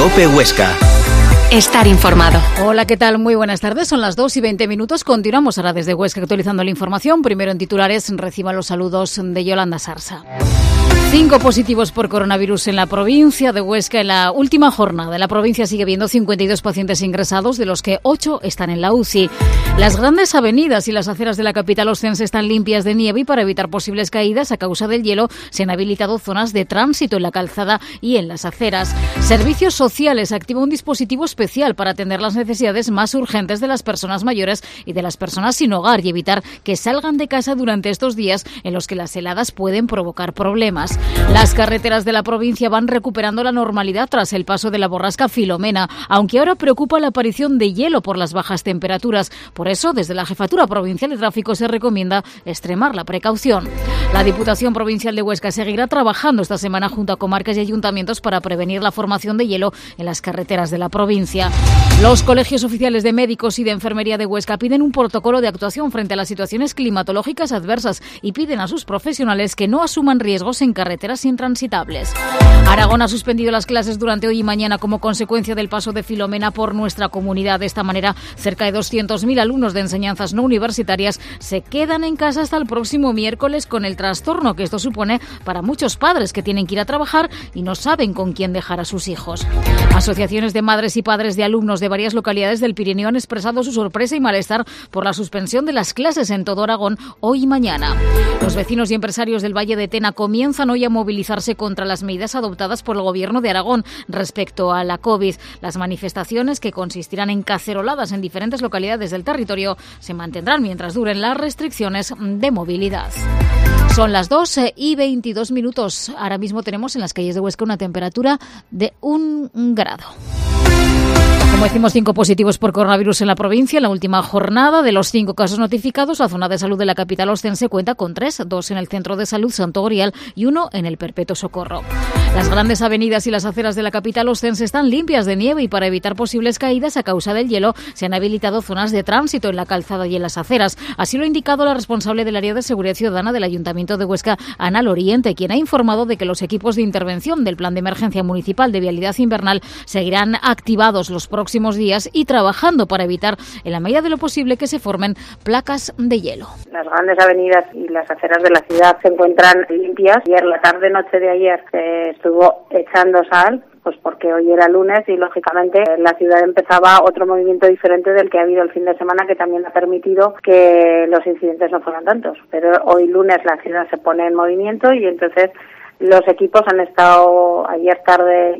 COPE Huesca. Estar informado. Hola, ¿qué tal? Muy buenas tardes. Son las 2:20. Continuamos ahora desde Huesca actualizando la información. Primero en titulares, reciban los saludos de Yolanda Sarsa. 5 positivos por coronavirus en la provincia de Huesca. En la última jornada, en la provincia sigue habiendo 52 pacientes ingresados, de los que 8 están en la UCI. Las grandes avenidas y las aceras de la capital ostense están limpias de nieve y para evitar posibles caídas a causa del hielo se han habilitado zonas de tránsito en la calzada y en las aceras. Servicios Sociales activa un dispositivo especial para atender las necesidades más urgentes de las personas mayores y de las personas sin hogar y evitar que salgan de casa durante estos días en los que las heladas pueden provocar problemas. Las carreteras de la provincia van recuperando la normalidad tras el paso de la borrasca Filomena, aunque ahora preocupa la aparición de hielo por las bajas temperaturas. Por eso, desde la Jefatura Provincial de Tráfico se recomienda extremar la precaución. La Diputación Provincial de Huesca seguirá trabajando esta semana junto a comarcas y ayuntamientos para prevenir la formación de hielo en las carreteras de la provincia. Los colegios oficiales de médicos y de enfermería de Huesca piden un protocolo de actuación frente a las situaciones climatológicas adversas y piden a sus profesionales que no asuman riesgos en carreteras intransitables. Aragón ha suspendido las clases durante hoy y mañana como consecuencia del paso de Filomena por nuestra comunidad. De esta manera, cerca de 200.000 alumnos de enseñanzas no universitarias se quedan en casa hasta el próximo miércoles, con el trastorno que esto supone para muchos padres que tienen que ir a trabajar y no saben con quién dejar a sus hijos. Asociaciones de madres y padres de alumnos de varias localidades del Pirineo han expresado su sorpresa y malestar por la suspensión de las clases en todo Aragón hoy y mañana. Los vecinos y empresarios del Valle de Tena comienzan hoy a movilizarse contra las medidas adoptadas por el Gobierno de Aragón respecto a la COVID. Las manifestaciones, que consistirán en caceroladas en diferentes localidades del territorio, se mantendrán mientras duren las restricciones de movilidad. Son las 2:22. Ahora mismo tenemos en las calles de Huesca una temperatura de 1 grado. Como decimos, 5 positivos por coronavirus en la provincia. En la última jornada, de los 5 casos notificados, la zona de salud de la capital ostense cuenta con 3, 2 en el Centro de Salud Santo Grial y 1 en el Perpetuo Socorro. Las grandes avenidas y las aceras de la capital ostense están limpias de nieve y para evitar posibles caídas a causa del hielo se han habilitado zonas de tránsito en la calzada y en las aceras. Así lo ha indicado la responsable del área de seguridad ciudadana del Ayuntamiento de Huesca, Ana Loriente, quien ha informado de que los equipos de intervención del Plan de Emergencia Municipal de Vialidad Invernal seguirán activados los próximos días y trabajando para evitar, en la medida de lo posible, que se formen placas de hielo. Las grandes avenidas y las aceras de la ciudad se encuentran limpias. Ayer, la tarde-noche de ayer, se estuvo echando sal, pues porque hoy era lunes y, lógicamente, la ciudad empezaba otro movimiento diferente del que ha habido el fin de semana, que también ha permitido que los incidentes no fueran tantos. Pero hoy lunes la ciudad se pone en movimiento y entonces los equipos han estado ayer tarde,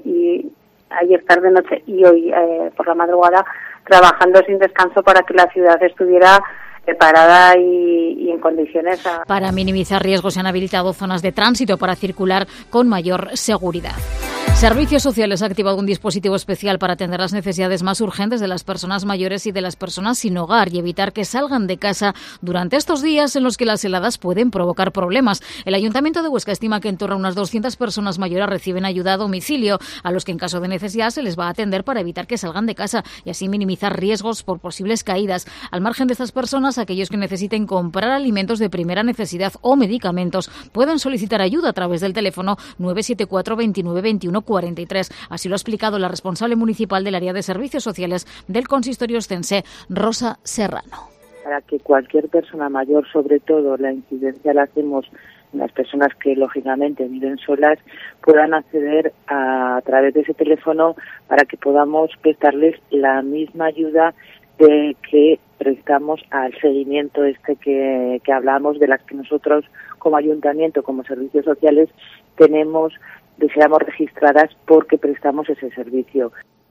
noche y hoy por la madrugada trabajando sin descanso para que la ciudad estuviera preparada y en condiciones. Para minimizar riesgos se han habilitado zonas de tránsito para circular con mayor seguridad. Servicios Sociales ha activado un dispositivo especial para atender las necesidades más urgentes de las personas mayores y de las personas sin hogar y evitar que salgan de casa durante estos días en los que las heladas pueden provocar problemas. El Ayuntamiento de Huesca estima que en torno a unas 200 personas mayores reciben ayuda a domicilio, a los que en caso de necesidad se les va a atender para evitar que salgan de casa y así minimizar riesgos por posibles caídas. Al margen de estas personas, aquellos que necesiten comprar alimentos de primera necesidad o medicamentos pueden solicitar ayuda a través del teléfono 974 29 21 43. Así lo ha explicado la responsable municipal del área de Servicios Sociales del consistorio ostense, Rosa Serrano. Para que cualquier persona mayor, sobre todo la incidencia la hacemos en las personas que lógicamente viven solas, puedan acceder a través de ese teléfono para que podamos prestarles la misma ayuda de que prestamos al seguimiento que hablamos, de las que nosotros como ayuntamiento, como servicios sociales, deseamos registradas porque prestamos ese servicio.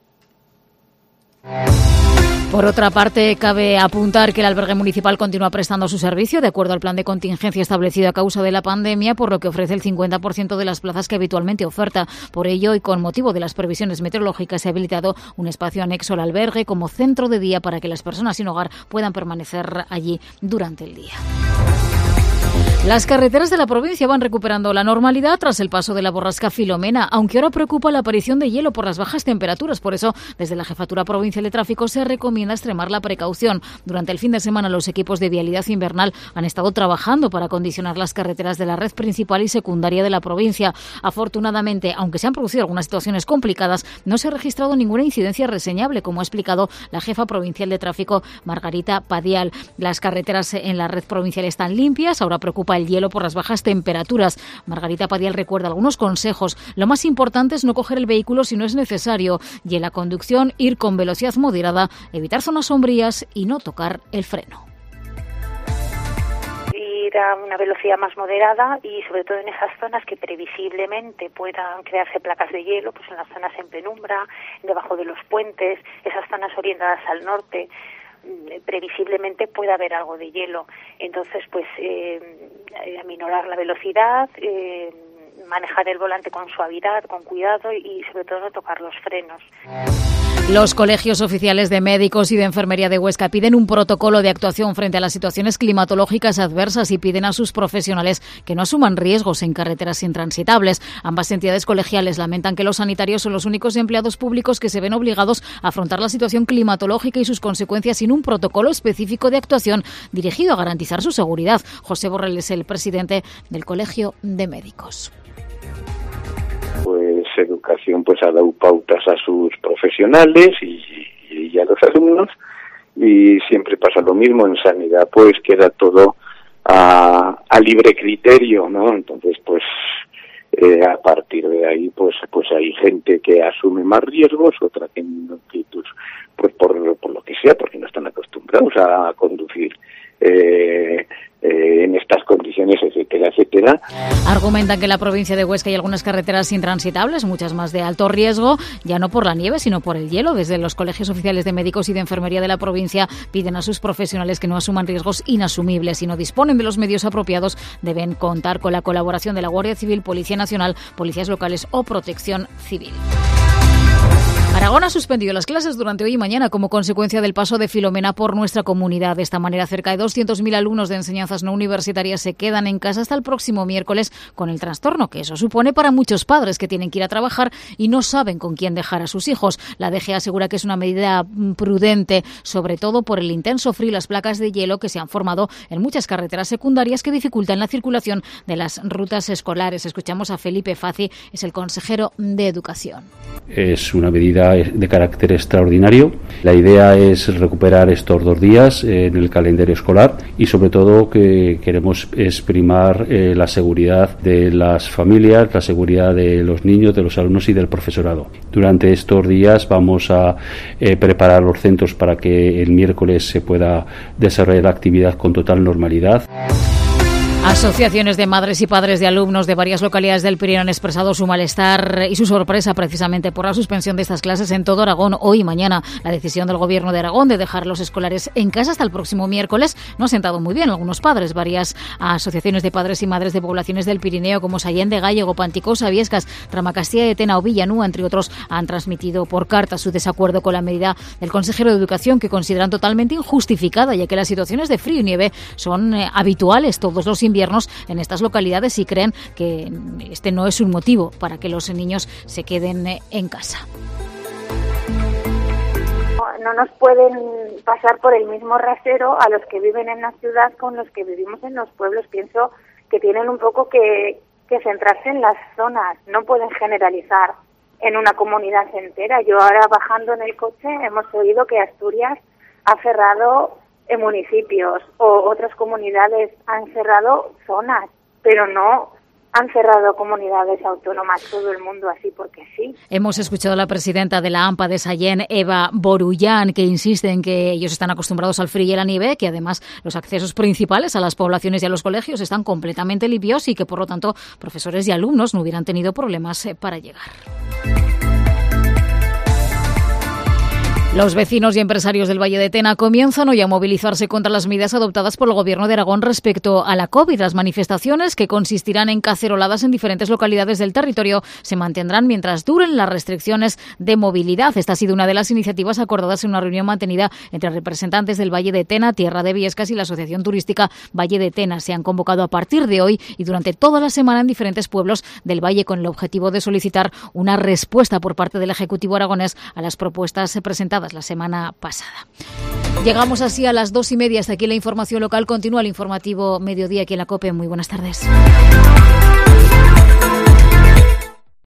Por otra parte, cabe apuntar que el albergue municipal continúa prestando su servicio de acuerdo al plan de contingencia establecido a causa de la pandemia, por lo que ofrece el 50% de las plazas que habitualmente oferta. Por ello, y con motivo de las previsiones meteorológicas, se ha habilitado un espacio anexo al albergue como centro de día para que las personas sin hogar puedan permanecer allí durante el día. Las carreteras de la provincia van recuperando la normalidad tras el paso de la borrasca Filomena, aunque ahora preocupa la aparición de hielo por las bajas temperaturas. Por eso, desde la Jefatura Provincial de Tráfico se recomienda extremar la precaución. Durante el fin de semana, los equipos de vialidad invernal han estado trabajando para acondicionar las carreteras de la red principal y secundaria de la provincia. Afortunadamente, aunque se han producido algunas situaciones complicadas, no se ha registrado ninguna incidencia reseñable, como ha explicado la jefa provincial de Tráfico, Margarita Padial. Las carreteras en la red provincial están limpias, ahora preocupa el hielo por las bajas temperaturas. Margarita Padial recuerda algunos consejos. Lo más importante es no coger el vehículo si no es necesario y en la conducción ir con velocidad moderada, evitar zonas sombrías y no tocar el freno. Ir a una velocidad más moderada y sobre todo en esas zonas que previsiblemente puedan crearse placas de hielo, pues en las zonas en penumbra, debajo de los puentes, esas zonas orientadas al norte, previsiblemente puede haber algo de hielo. Entonces, pues aminorar la velocidad, manejar el volante con suavidad, con cuidado y sobre todo no tocar los frenos. Los colegios oficiales de médicos y de enfermería de Huesca piden un protocolo de actuación frente a las situaciones climatológicas adversas y piden a sus profesionales que no asuman riesgos en carreteras intransitables. Ambas entidades colegiales lamentan que los sanitarios son los únicos empleados públicos que se ven obligados a afrontar la situación climatológica y sus consecuencias sin un protocolo específico de actuación dirigido a garantizar su seguridad. José Borrell es el presidente del Colegio de Médicos. Pues educación pues ha dado pautas a sus profesionales y a los alumnos, y siempre pasa lo mismo. En sanidad pues queda todo a libre criterio, ¿no? Entonces pues a partir de ahí pues hay gente que asume más riesgos, otra que pues por lo que sea, porque no están acostumbrados a conducir en estas condiciones, etcétera, etcétera. Argumentan que en la provincia de Huesca hay algunas carreteras intransitables, muchas más de alto riesgo, ya no por la nieve, sino por el hielo. Desde los colegios oficiales de médicos y de enfermería de la provincia piden a sus profesionales que no asuman riesgos inasumibles. Si no disponen de los medios apropiados, deben contar con la colaboración de la Guardia Civil, Policía Nacional, policías locales o Protección Civil. Aragón ha suspendido las clases durante hoy y mañana como consecuencia del paso de Filomena por nuestra comunidad. De esta manera, cerca de 200.000 alumnos de enseñanzas no universitarias se quedan en casa hasta el próximo miércoles con el trastorno que eso supone para muchos padres que tienen que ir a trabajar y no saben con quién dejar a sus hijos. La DGA asegura que es una medida prudente, sobre todo por el intenso frío y las placas de hielo que se han formado en muchas carreteras secundarias que dificultan la circulación de las rutas escolares. Escuchamos a Felipe Fazi, es el consejero de Educación. Es una medida de carácter extraordinario. La idea es recuperar estos 2 días en el calendario escolar y sobre todo que queremos primar la seguridad de las familias, la seguridad de los niños, de los alumnos y del profesorado. Durante estos días vamos a preparar los centros para que el miércoles se pueda desarrollar la actividad con total normalidad. Asociaciones de madres y padres de alumnos de varias localidades del Pirineo han expresado su malestar y su sorpresa precisamente por la suspensión de estas clases en todo Aragón hoy y mañana. La decisión del Gobierno de Aragón de dejar a los escolares en casa hasta el próximo miércoles no ha sentado muy bien a algunos padres. Varias asociaciones de padres y madres de poblaciones del Pirineo como Sallén de Gállego, Panticosa, Viescas, Tramacastilla de Tena o Villanúa, entre otros, han transmitido por carta su desacuerdo con la medida del consejero de Educación, que consideran totalmente injustificada, ya que las situaciones de frío y nieve son habituales todos los inviernos en estas localidades y creen que este no es un motivo para que los niños se queden en casa. No nos pueden pasar por el mismo rasero a los que viven en la ciudad con los que vivimos en los pueblos. Pienso que tienen un poco que centrarse en las zonas, no pueden generalizar en una comunidad entera. Yo ahora bajando en el coche hemos oído que Asturias ha cerrado municipios o otras comunidades han cerrado zonas, pero no han cerrado comunidades autónomas, todo el mundo así porque sí. Hemos escuchado a la presidenta de la AMPA de Sallén, Eva Borullán, que insiste en que ellos están acostumbrados al frío y a la nieve, que además los accesos principales a las poblaciones y a los colegios están completamente limpios y que por lo tanto profesores y alumnos no hubieran tenido problemas para llegar. Los vecinos y empresarios del Valle de Tena comienzan hoy a movilizarse contra las medidas adoptadas por el Gobierno de Aragón respecto a la COVID. Las manifestaciones, que consistirán en caceroladas en diferentes localidades del territorio, se mantendrán mientras duren las restricciones de movilidad. Esta ha sido una de las iniciativas acordadas en una reunión mantenida entre representantes del Valle de Tena, Tierra de Viescas y la Asociación Turística Valle de Tena. Se han convocado a partir de hoy y durante toda la semana en diferentes pueblos del Valle con el objetivo de solicitar una respuesta por parte del Ejecutivo aragonés a las propuestas presentadas la semana pasada. Llegamos así a las 2:30. Hasta aquí la información local. Continúa el informativo Mediodía aquí en la COPE. Muy buenas tardes.